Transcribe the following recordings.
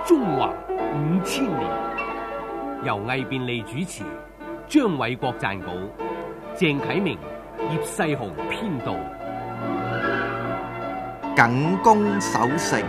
中華5000年，由魏便利主持，張偉國撰稿，鄭啟明、葉世雄編導。 耿恭守成。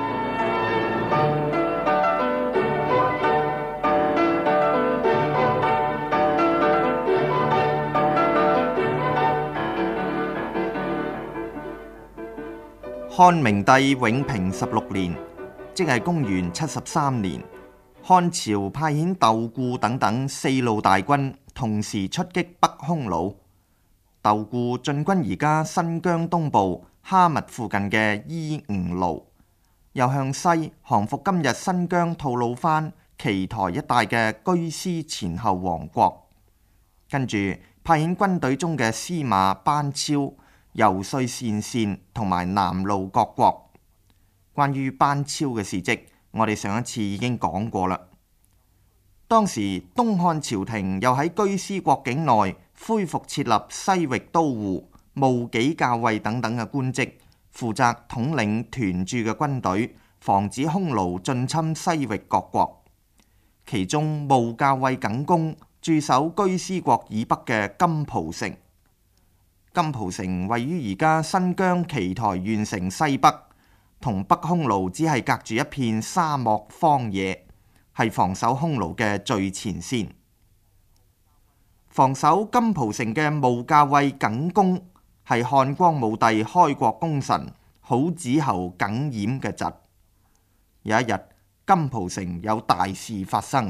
漢明帝永平16年，即係公元73年，漢朝派遣竇固等等4路大軍同時出擊北匈奴。竇固進軍而家新疆東部哈密附近嘅伊吾盧，又向西降服今日新疆吐魯番奇台一帶嘅居師前後王國。跟住派遣軍隊中嘅司馬班超游說鄯善同埋南路各國。關於班超嘅事跡，我哋上一次已經講過啦。當時東漢朝廷又喺居師國境內恢復設立西域都護、務紀校尉等等嘅官職，負責統領屯駐嘅軍隊，防止匈奴進侵西域各國。其中務校尉耿恭駐守居師國以北嘅金蒲城。金蒲城位於而家新疆奇台縣城西北，同北匈奴只係隔住一片沙漠荒野，係防守匈奴嘅最前線。防守金蒲城嘅務校尉耿恭係漢光武帝開國功臣好子侯耿儼嘅侄。有一日，金蒲城有大事發生。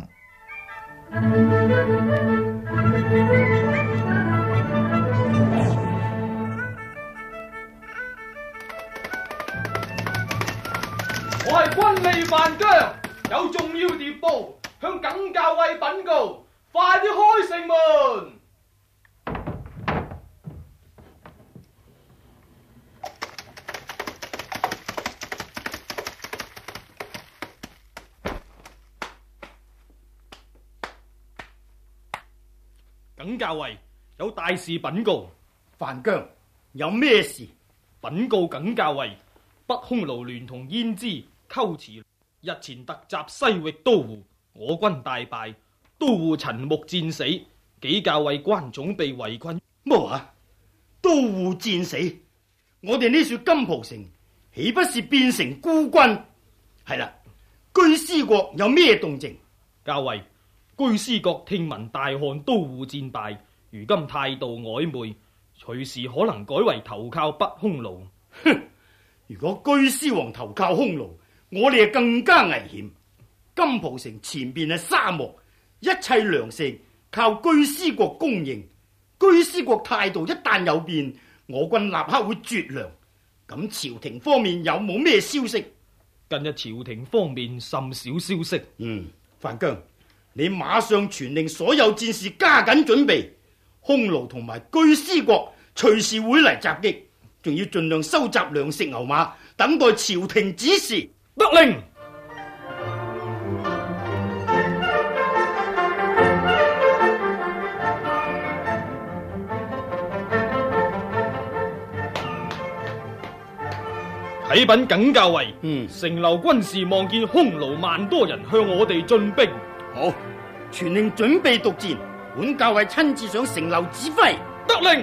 我係軍吏范姜，有重要牒報向耿校尉稟告，快啲開城門！ 耿校尉有大事稟告。 范姜，有咩事？ 稟告耿校尉，北匈奴聯同燕支龜茲日前突襲西域都護，我軍大敗，都護陳木戰死，幾校尉關總被圍困。 乜話？都護戰死？我哋呢處金蒲城豈不是變成孤軍？係啦，居師國有咩動靜？ 校尉，居師國聽聞大漢都護戰敗，如今態度曖昧，隨時可能改為投靠北匈奴。 哼！如果居師王投靠匈奴，我哋就更加危險。金蒲城前邊係沙漠，一切糧食靠居師國供應。居師國態度一旦有變，我軍立刻會絕糧。咁朝廷方面有冇咩消息？ 近日朝廷方面甚少消息。 范姜，你馬上傳令所有戰士加緊準備，匈奴同埋居師國隨時會嚟襲擊，仲要盡量收集糧食牛馬，等待朝廷指示。 得令。啟稟耿校尉，城樓軍士望見匈奴萬多人向我哋進兵。 好，傳令準備督戰，本校尉親自上城樓指揮。 得令。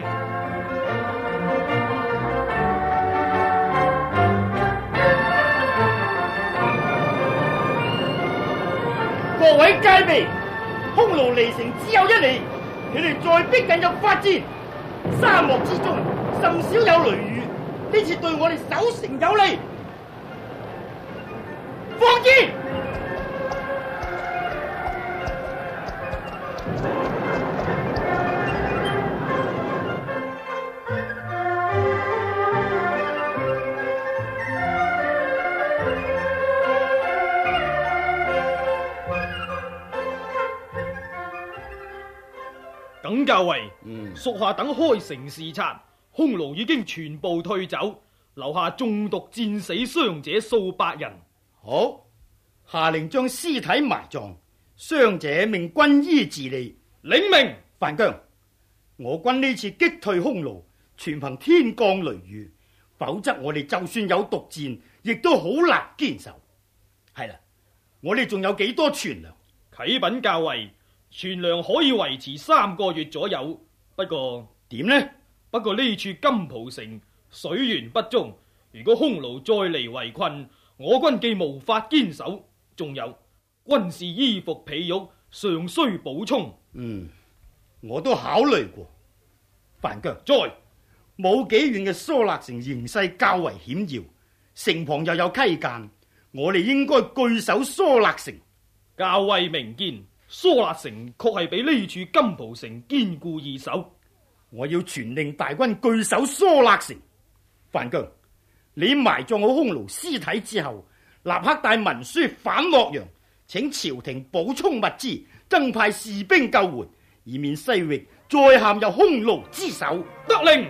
各位戒備，匈奴離城只有1里，佢哋再逼近就發戰。沙漠之中甚少有雷雨，呢次對我哋守城有利。放箭！ 耿校尉，屬下等開城視察，匈奴已經全部退走，留下中毒戰死傷者數百人。 好，下令將屍體埋葬，傷者命軍醫治理。 領命。 范姜，我軍呢次擊退匈奴，全憑天降雷雨，否則我哋就算有毒戰，亦都好難堅守。係啦， 我哋仲有幾多存糧？ 啟稟校尉，存糧可以維持3個月左右。不過點呢？ 不過呢處金蒲城水源不足，如果匈奴再嚟圍困，我軍既無法堅守，仲有軍事衣服被褥尚需補充。 我都考慮過。范姜， 在冇幾遠嘅疏勒城形勢較為險要，城旁又有溪澗，我哋應該據守疏勒城。 校尉明見，疏勒城確係比呢處金蒲城堅固易守。 我要傳令大軍據守疏勒城。范姜，你埋葬好匈奴屍體之後，立刻帶文書返洛陽，請朝廷補充物資，增派士兵救援，以免西域再陷入匈奴之手。 得令。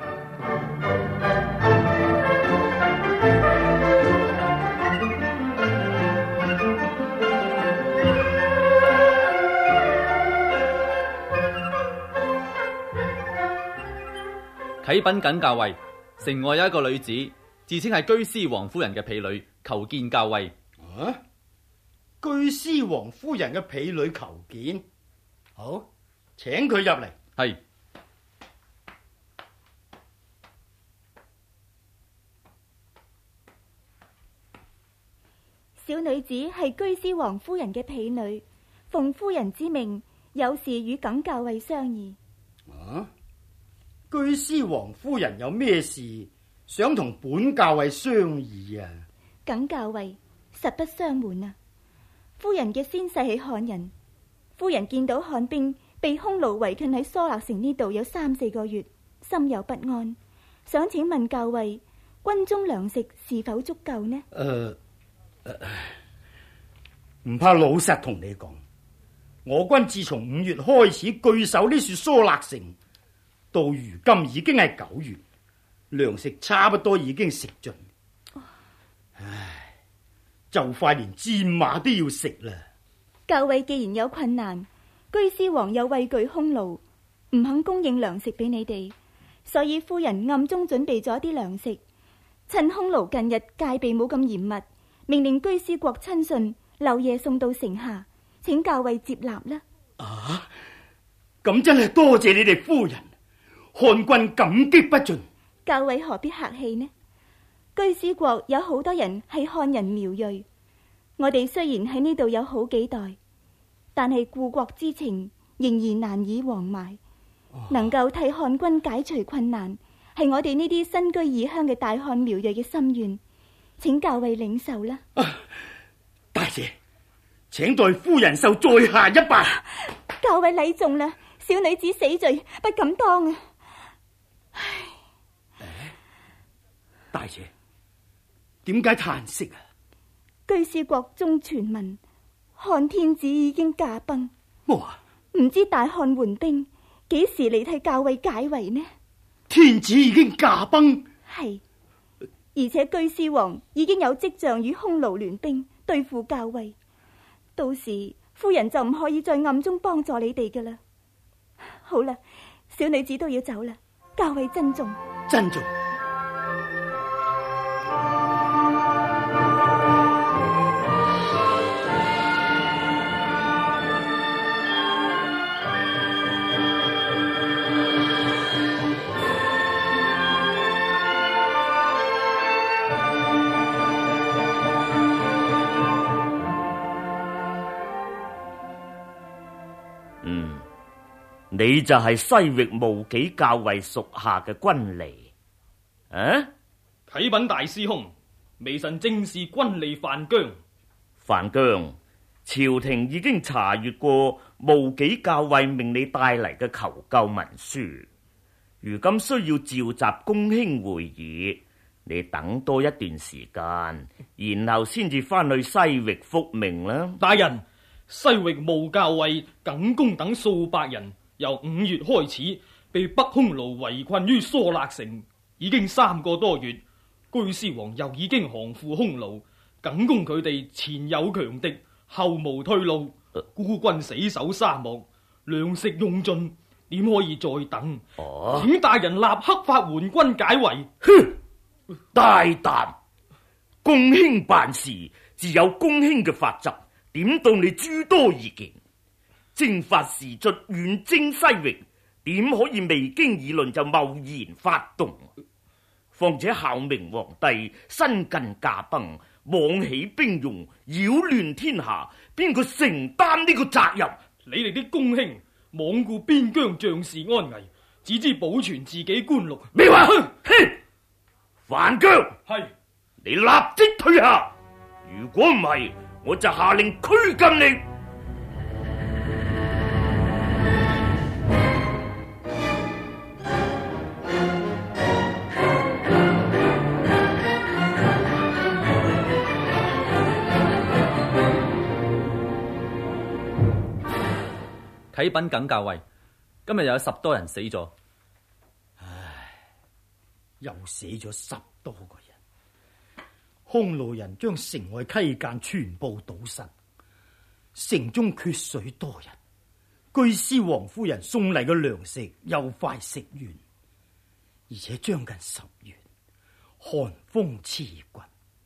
啟稟謹校尉，城外有一個女子，自稱係居師王夫人嘅婢女，求見校尉。 居師王夫人嘅婢女求見，好，請佢入嚟。 係。 小女子係居師王夫人嘅婢女，奉夫人之命，有事與謹校尉商議。 居師王夫人有咩事想同本校尉商議啊？ 謹校尉實不相瞞啊！夫人嘅先世係漢人，夫人見到漢兵被匈奴圍困喺疏勒城呢度有3-4個月，心有不安，想請問校尉，軍中糧食是否足夠呢？ 唔怕老實同你講，我軍自從5月開始據守呢處疏勒城，到如今已經係9月，糧食差不多已經食盡。就快連戰馬都要食啦。 校尉既然有困難，居師王又畏懼匈奴，唔肯供應糧食俾你哋，所以夫人暗中準備咗啲糧食，趁匈奴近日戒備冇咁嚴密，命令居師國親信漏夜送到城下，請校尉接納啦。 咁真係多謝你哋夫人，漢軍感激不盡。 校尉何必客氣呢？居師國有好多人係漢人苗裔，我哋雖然喺呢度有好幾代，但係故國之情仍然難以忘埋。能夠替漢軍解除困難，係我哋呢啲身居異鄉嘅大漢苗裔嘅心願，請校尉領受啦。 大姐，請代夫人受在下一拜。 校尉禮重啦，小女子死罪不敢當啊！ 大姐，點解嘆息啊？ 居師國中傳聞，漢天子已經駕崩。唔知大漢援兵幾時嚟替校尉解圍呢？ 天子已經駕崩？ 係，而且居師王已經有跡象與匈奴聯兵對付校尉，到時夫人就唔可以再暗中幫助你哋㗎啦。好啦，小女子都要走啦，校尉珍重。 珍重。 你就係西域無幾校尉屬下嘅軍吏， 啟稟大師兄，微臣正是軍吏范姜。 范姜，朝廷已經查閱過無幾校尉命你帶嚟嘅求救文書，如今需要召集公卿會議，你等多一段時間，然後先至翻去西域復命啦。 大人，西域無校尉耿恭等數百人，由5月開始被北匈奴圍困於疏勒城，已經3個多月。居師王又已經降附匈奴，耿恭佢哋前有強敵，後無退路，孤軍死守沙漠，糧食用盡，點可以再等？請大人立刻發援軍解圍。 哼，大膽！公卿辦事自有公卿嘅法則， 點到你諸多意見？征發士卒遠征西域，點可以未經議論就貿然發動？況且孝明皇帝新近駕崩，妄起兵戎，擾亂天下，邊個承擔呢個責任？ 你哋啲公卿罔顧邊疆將士安危，只知保存自己官祿。 咩話？哼！范姜， 係你立即退下，如果唔係，我就下令拘禁你。 啟稟耿校尉，今日有10多人死咗。 又死咗10多個人。匈奴人將城外溪澗全部堵塞，城中缺水多日。居師王夫人送嚟嘅糧食又快食完，而且將近10月，寒風刺骨。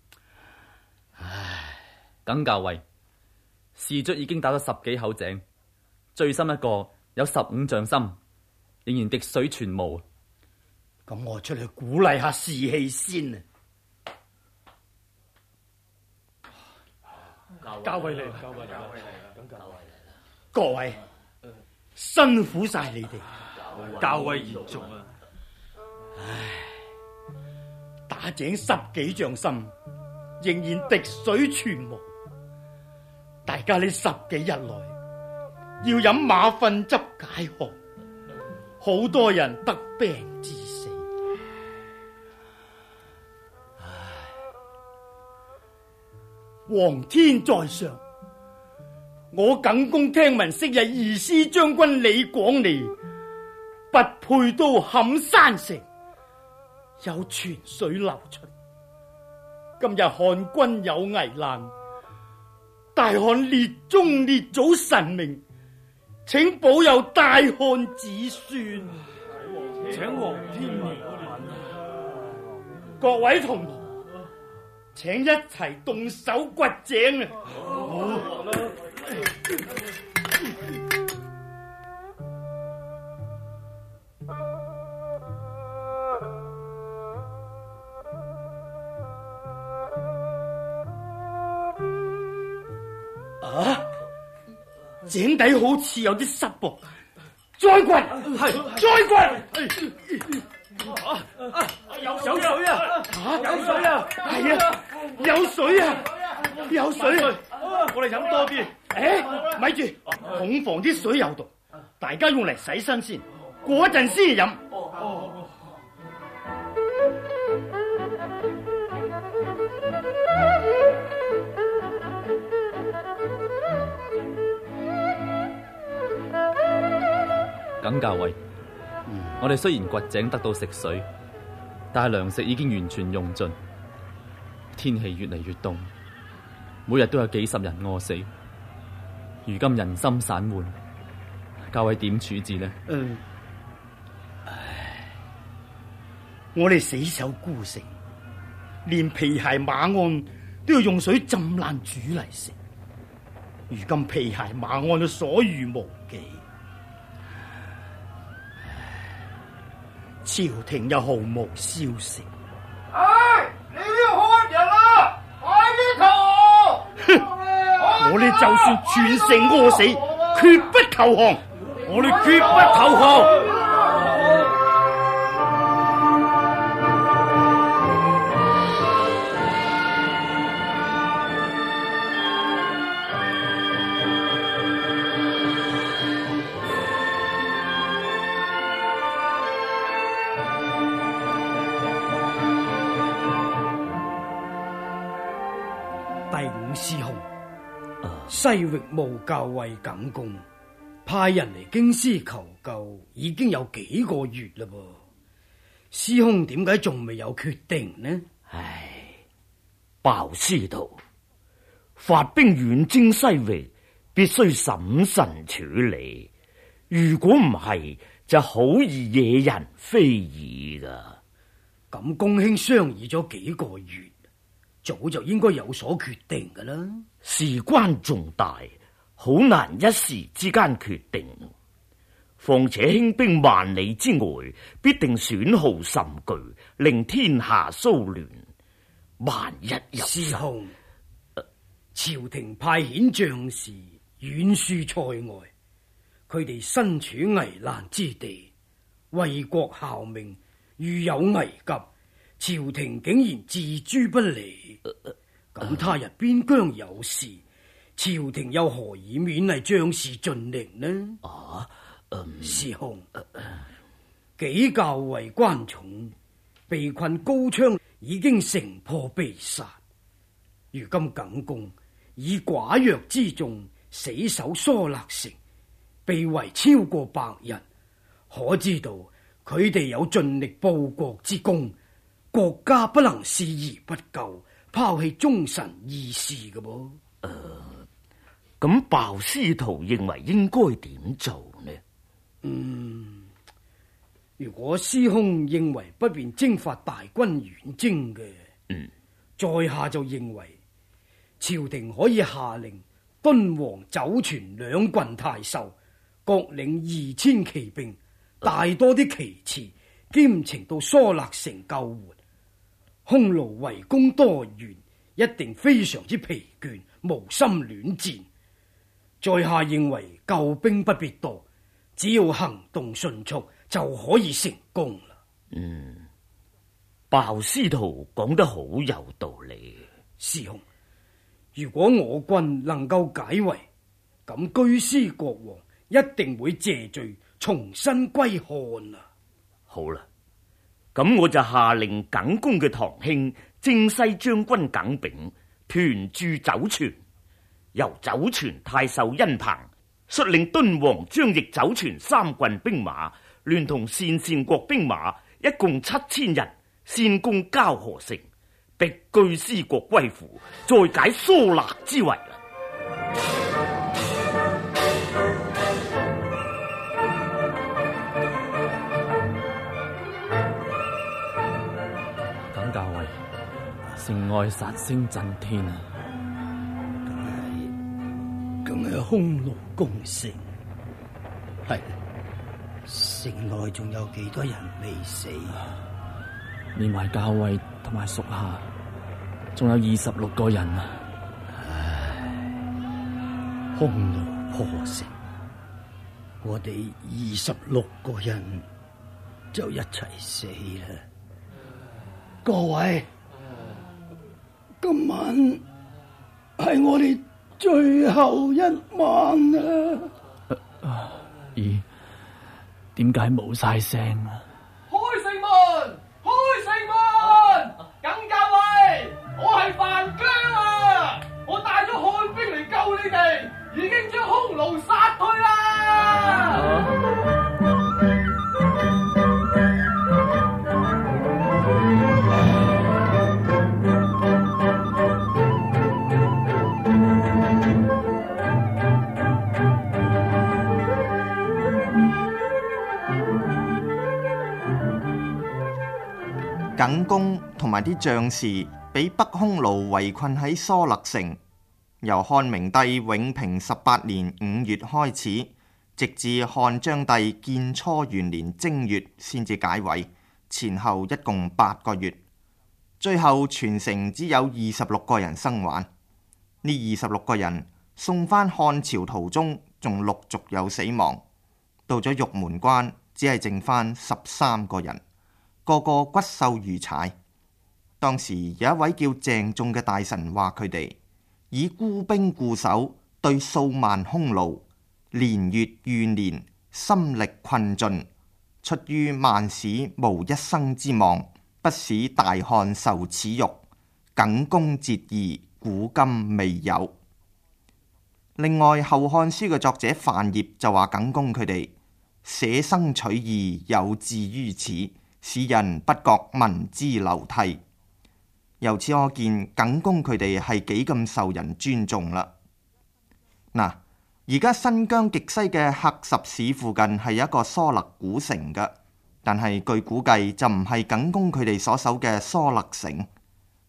耿校尉，士卒已經打咗10幾口井，最深一個有15丈深，仍然滴水全無。 咁我出去鼓勵下士氣先啊！ 校尉嚟， 各位辛苦晒你哋， 校尉言重啊！ 打井10幾丈深，仍然滴水全無。大家呢10幾日來要飲馬糞汁解渴，好多人得病致死。皇天在上，我耿公聽聞昔日二師將軍李廣利不佩刀撼山城，有泉水流出。今日漢軍有危難，大漢列宗列祖神明，請保佑大漢子孫。 請皇天憐憫。 各位同袍，請一齊動手掘井啊！井底好似有啲濕噃，再掘，再掘。有水啊！有水啊！係啊，有水啊！有水啊！ 我哋飲多啲。 咪住，恐防啲水有毒，大家用嚟洗身先，過一陣先飲。 耿校尉，我哋雖然掘井得到食水，但係糧食已經完全用盡，天氣越嚟越凍，每日都有幾十人餓死。如今人心散渙，校尉點處置呢？ 我哋死守孤城，連皮鞋馬鞍都要用水浸爛煮嚟食。如今皮鞋馬鞍都所餘無幾，朝廷又毫無消息。 你要漢人啦，快啲逃！ 我哋就算全城餓死，決不投降。我哋決不投降。 第五師兄，西域務校尉耿公派人嚟京師求救，已經有幾個月啦噃。師兄點解仲未有決定呢？ 鮑師徒，發兵遠征西域，必須審慎處理。如果唔係，就好易惹人非議噶。 咁公卿商議咗幾個月， 早就應該有所決定噶啦。 事關重大，好難一時之間決定。況且興兵萬里之外，必定損耗甚巨，令天下騷亂。萬一入師兄，朝廷派遣將士遠戍塞外，佢哋身處危難之地，為國效命，遇有危急，朝廷竟然置諸不理。咁他日邊疆有事，朝廷又何以勉勵將士盡力呢？師兄，紀校尉關重被困高昌，已經城破被殺。如今耿恭以寡弱之眾死守疏勒城，被圍超過100人，可知道佢哋有盡力報國之功，國家不能視而不救，拋棄忠臣義士嘅噃。 咁鮑司徒認為應該點做呢？ 如果師兄認為不便征發大軍遠征嘅，在下就認為朝廷可以下令敦煌、酒泉2郡太守各領2000騎兵，帶多啲旗幟，兼程到疏勒城救援。匈奴圍攻多縣，一定非常之疲倦，無心戀戰。在下認為救兵不必多，只要行動迅速就可以成功啦。 鮑司徒講得好有道理。 師兄，如果我軍能夠解圍，咁居師國王一定會謝罪，重新歸漢啊！ 好啦，咁我就下令耿恭嘅堂兄征西將軍耿炳屯駐酒泉，由酒泉太守殷彭率領敦煌、張掖、酒泉3郡兵馬，聯同鄯善國兵馬，一共7000人，先攻交河城，逼居師國歸附，再解疏勒之圍。 耿校尉，城外殺聲震天啊！ 梗係匈奴攻城，係城內仲有幾多人未死？ 連埋校尉同埋屬下，仲有26個人啊！ 匈奴破城，我哋26個人就一齊死啦！各位，今晚係我哋最後一晚啊！ 咦？點解冇晒聲啊？ 開城門！開城門！耿校尉，我係范姜啊！我帶咗漢兵嚟救你哋，已經將匈奴殺退啦！ 耿恭同埋啲將士俾北匈奴圍困喺疏勒城，由漢明帝永平18年5月開始，直至漢章帝建初元年正月先至解圍，前後一共8個月。最後全城只有26個人生還。呢26個人送返漢朝途中，仲陸續有死亡。到咗玉門關，只係剩返13個人。個個骨瘦如柴。當時有一位叫鄭仲嘅大臣話佢哋以孤兵固守，對數萬匈奴，年月愈年，心力困盡，出於萬史無一生之望，不使大漢受此辱，耿恭節義，古今未有。另外《後漢書》嘅作者范曄就話耿恭佢哋捨生取義，有志於此，使人不覺民之流涕。由此可見，耿恭佢哋係幾咁受人尊重啦。嗱，而家新疆極西嘅喀什市附近係有一個疏勒古城嘅，但係據估計就唔係耿恭佢哋所守嘅疏勒城。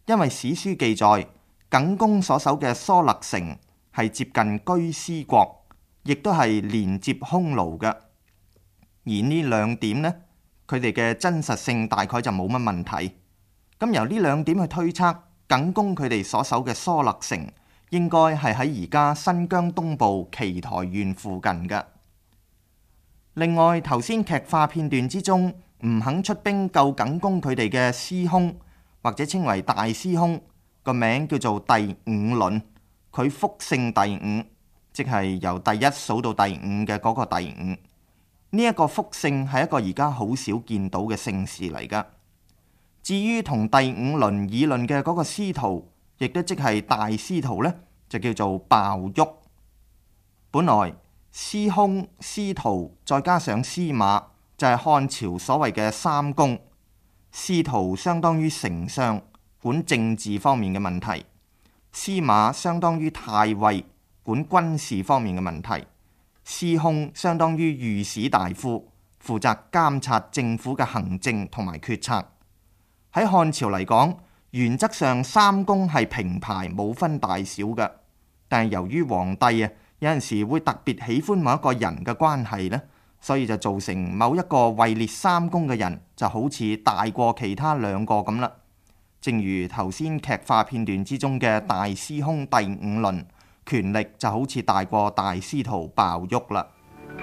因為史書記載耿恭所守嘅疏勒城係接近居師國，亦都係連接匈奴嘅。而呢兩點呢，佢哋嘅真實性大概就冇乜問題。咁由呢兩點去推測，耿恭佢哋所守嘅疏勒城應該係喺而家新疆東部奇台縣附近嘅。另外，頭先劇化片段之中唔肯出兵救耿恭佢哋嘅師兄，或者稱為大師兄，個名叫做第五輪，佢複姓第五，即係由第一數到第五嘅嗰個第五。呢一個複姓係一個而家好少見到嘅姓氏嚟噶。至於同第五輪議論嘅嗰個司徒，亦都即係大司徒呢，就叫做鮑旭。本來司空、司徒再加上司馬，就係漢朝所謂嘅三公。司徒相當於丞相，管政治方面嘅問題；司馬相當於太尉，管軍事方面嘅問題；司空相當於御史大夫，負責監察政府嘅行政同埋決策。喺漢朝嚟講，原則上三公係平排，冇分大小嘅。但係由於皇帝啊，有陣時會特別喜歡某一個人嘅關係呢，所以就造成某一個位列三公嘅人就好似大過其他兩個咁啦。正如頭先劇化片段之中嘅大司空第五輪，權力就好似大過大司徒鮑旭啦。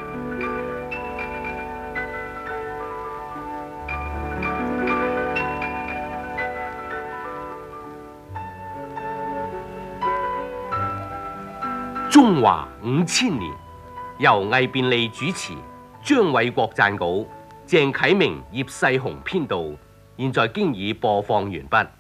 中華5000年，由魏便利主持，張偉國撰稿，鄭啟明、葉世雄編導。現在經已播放完畢。